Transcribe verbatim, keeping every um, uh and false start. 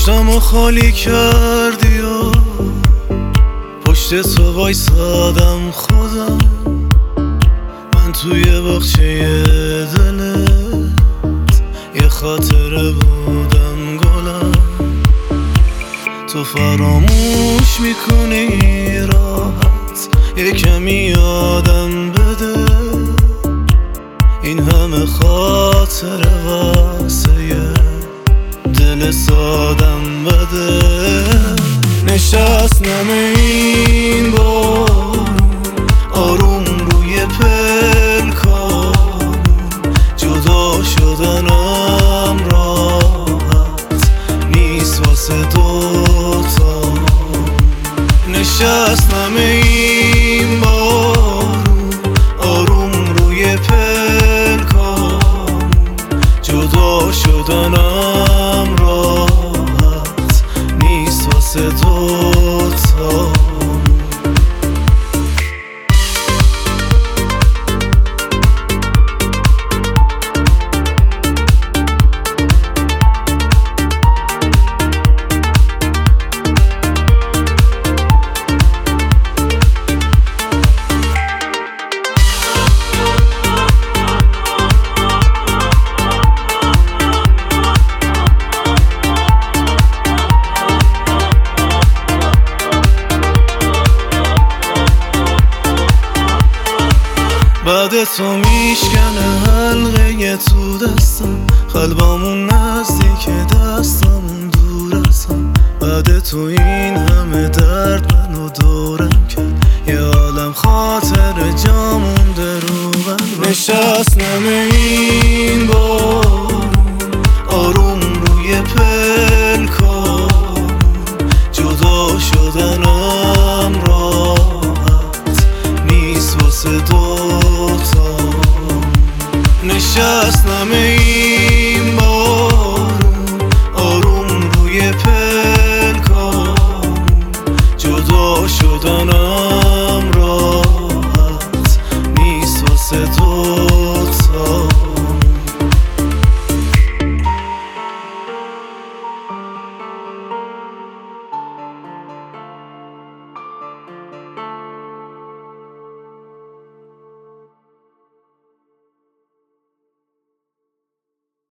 پشتم و خالی کردی و پشت تو وایسادم خودم. من توی باغچه دلت یه خاطره بودم گلم. تو فراموش میکنی راحت، یه کمی یادم بده. این همه خاطره واسه یه دل سادم بده. نشستم این بارون آروم روی پلکان، جدا شدنم راحت نیست واسه دوتا. نشستم این بارون آروم روی پلکان، جدا شدنم راحت نیست واسه دوتا. بعد تو میشکنه حلقه تو دستم، قلبامون نزدیک دستمون دور ازم. بعد تو این همه درد منو دورم کرد، یه عالم خاطر جا مونده رو قلبم. نشستم این بار